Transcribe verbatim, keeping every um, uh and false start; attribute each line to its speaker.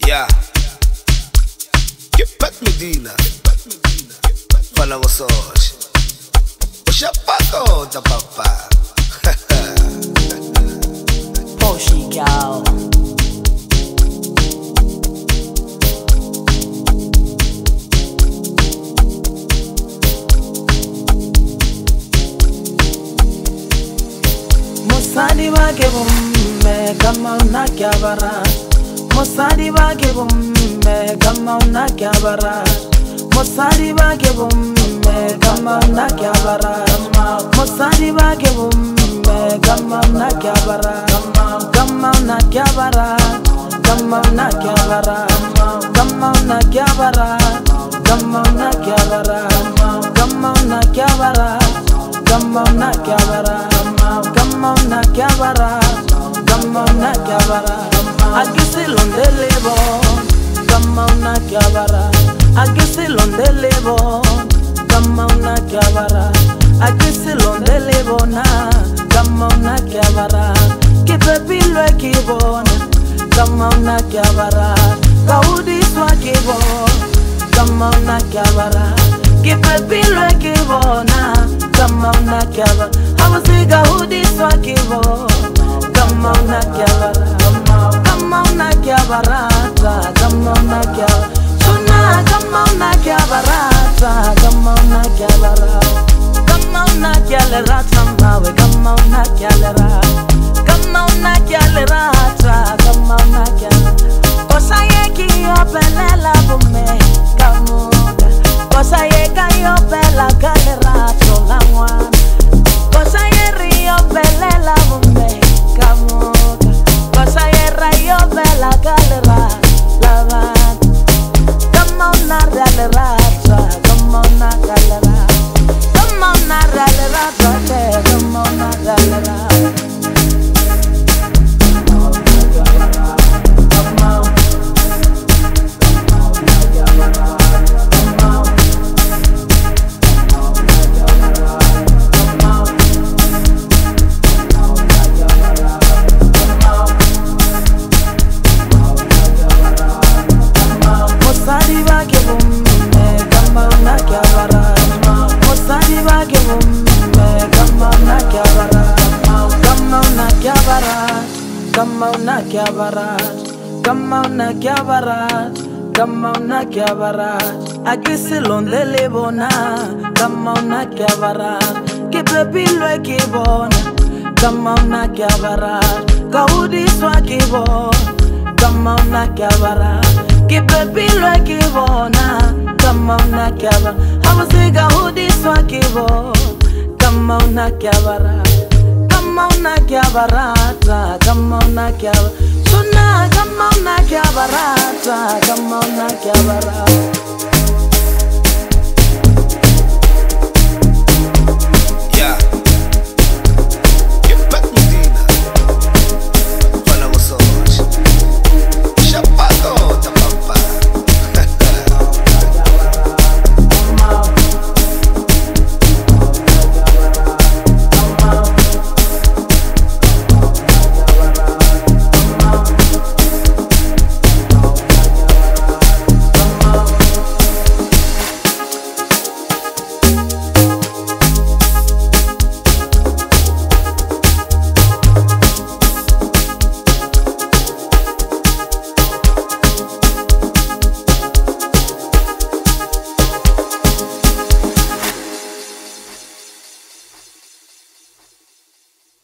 Speaker 1: Yeah. Get back Medina. Fala gostoso. Puxa pra conta, papá.
Speaker 2: Portugal. Mosadi wake bumme kama unakyabara. Mosadi wake bumme kama unakyabara. Mosadi wake bumme kama unakyabara. Mosadi wake bumme kama unakyabara. Kama unakyabara. Kama unakyabara. Kama unakyabara. Kama unakyabara. Kama unakyabara. Kama unakyabara. Kama unakyabara. Kama unakyabara. Agisilondelebo. Kama unakyabara. Agisilondelebo. Kama unakyabara. Agisilondelebo na. Kama unakyabara. Kipepilo ekibona. Kama unakyabara. Kaudiswa kibo. Kama unakyabara. Kipepilo ekibona. Kama unakyabara. Habusiga udiswa kibo. Kama unakyabara. Kama unakyabara. Kama unakyabara. Shuna kama unakyabara. Kama unakyabara. Kama unakyalera mawe. Kama unakyalera. Kama unakyalera. Kama unakyalera. Kosaye kiyopelela bume. Kamuka. Kosaye kayopela kalera. Solangwan. Kosaye riyopelela bume. Kamuka. Kosaye rayopela kalera. Lavan. Kama unakyalera. Kama unakyalera. Kama unakyalera. Kama unakyalera. Mosadi wake bumme kama unakyabara. Mosadi wake bumme kama unakyabara. Kama unakyabara. Kama unakyabara. Kama unakyabara. Kama unakyabara. Agisilondelebo na. Kama unakyabara. Kipepilo ekibona. Kama unakyabara. Kaudiswa kibo. Kama unakyabara. Kipepilo ekibona. Kama unakyabara. Habusiga udiswa kibo. Kama unakyabara. Kama unakyabara. Kama unakyabara. Shuna kama unakyabara. Kama unakyabara.